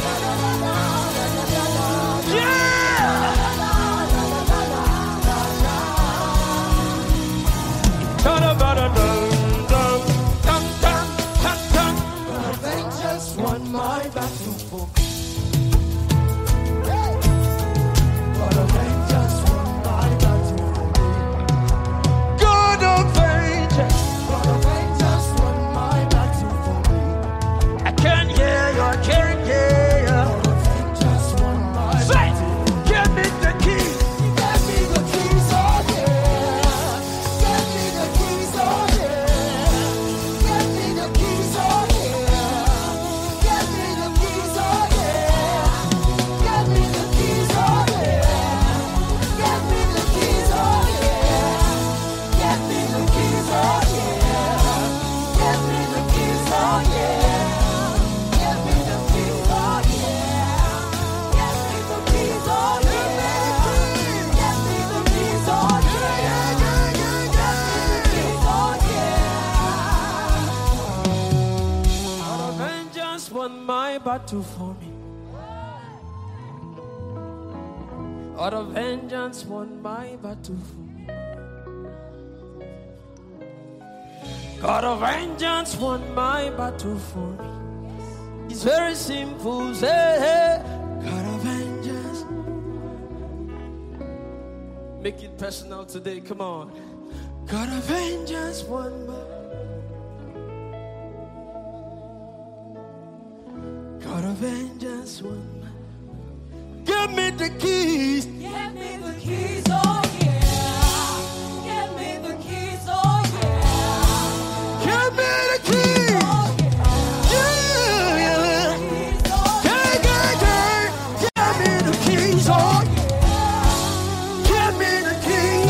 Battle for me. Out of vengeance won my battle for me. God of vengeance won my battle for me. It's very simple, say, hey, God of vengeance. Make it personal today, come on. God of vengeance won my. God of vengeance won my. Give me the keys. Give me the keys, oh yeah. Give me the keys, oh yeah. Give me the keys. Oh yeah. Yeah. Give me the keys, oh yeah. Give me the keys.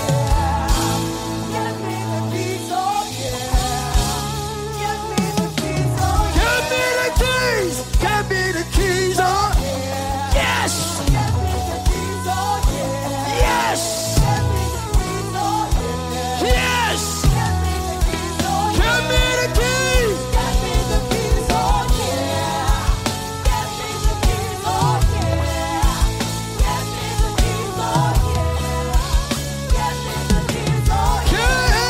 Give me the keys, oh yeah. Give me the keys, oh yeah. Give me the keys. Give me the keys. Oh yes. Give me the keys, oh yeah. Yes. Give me the keys, oh yeah. Yes. Give me the keys, oh yeah. Give me the keys. Give me the keys, oh yeah. Give me the keys, oh yeah. Give me the keys, oh yeah. Give me the keys, oh yeah.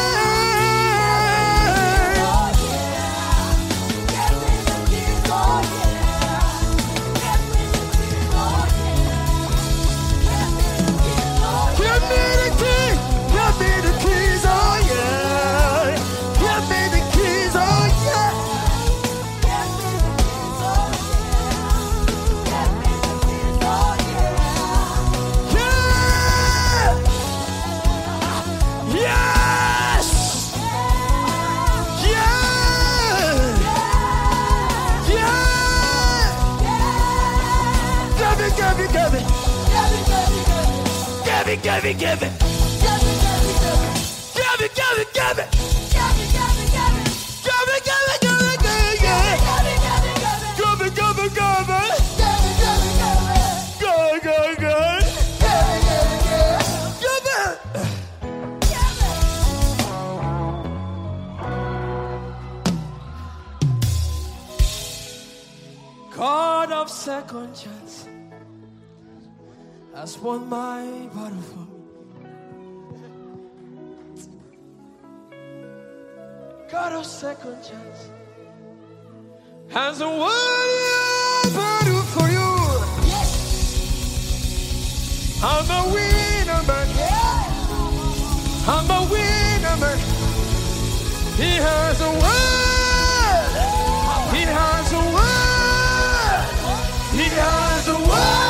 Give it. Give it. God of second chance has won my battle for me. God of second chance has won your battle for you. Yes. I'm a winner, man. I'm a winner, man. He has a word. He has a word. He has a word.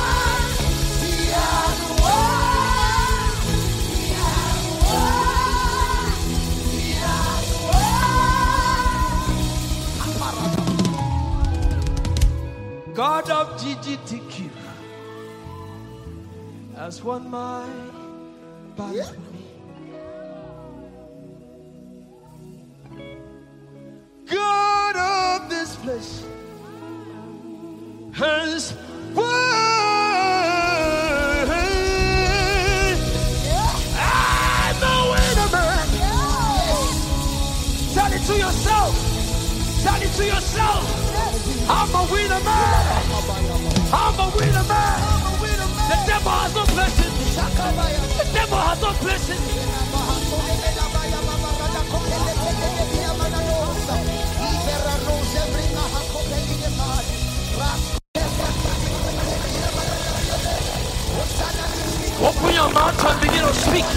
God of GGTQ has won my battle for me. God of this place has won. I'm a winner, man. Tell it to yourself. Tell it to yourself. I'm a winner, man. devil has no place in me. The devil has no place in me. Open your mouth and begin to speak.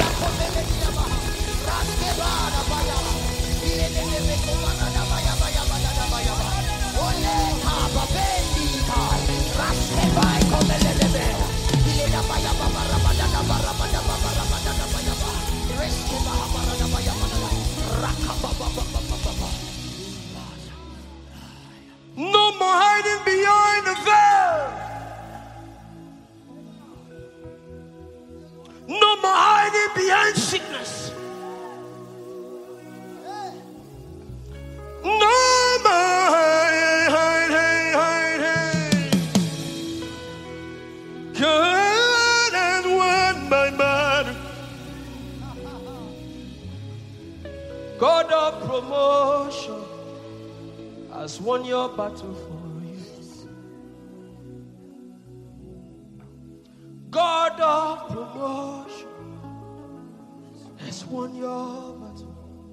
No more hiding behind the veil. No more hiding behind sickness. No more hiding. God has won my battle. God of promotion has won your battle for you. God of promotion has won your battle.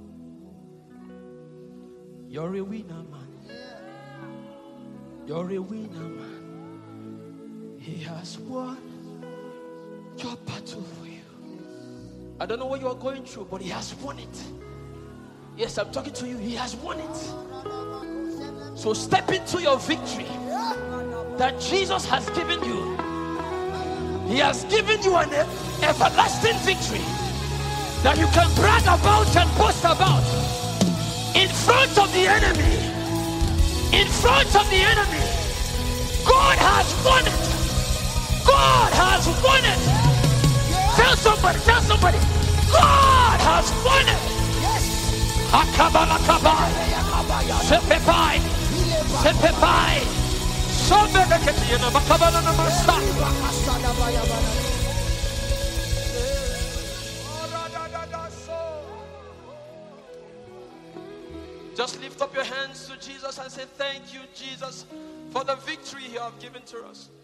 You're a winner, man. You're a winner, man. He has won your battle for you. I don't know what you are going through, but he has won it. Yes, I'm talking to you. He has won it. So step into your victory that Jesus has given you. He has given you an everlasting victory that you can brag about and boast about in front of the enemy. In front of the enemy. God has won it. God has won it. Tell somebody, God has won it. Akabalakabai, Sepepai, Sepepai, Sobeketiana, Makabana Namasta. Just lift up your hands to Jesus and say, thank you, Jesus, for the victory you have given to us.